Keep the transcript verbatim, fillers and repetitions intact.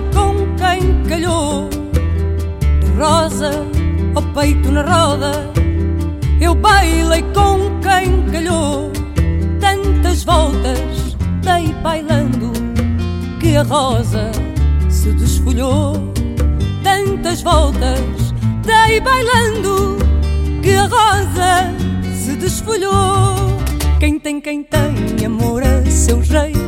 bailei com quem calhou, de rosa ao peito na roda. Eu bailei com quem calhou, tantas voltas dei bailando que a rosa se desfolhou. Tantas voltas dei bailando que a rosa se desfolhou. Quem tem, quem tem amor a seu jeito,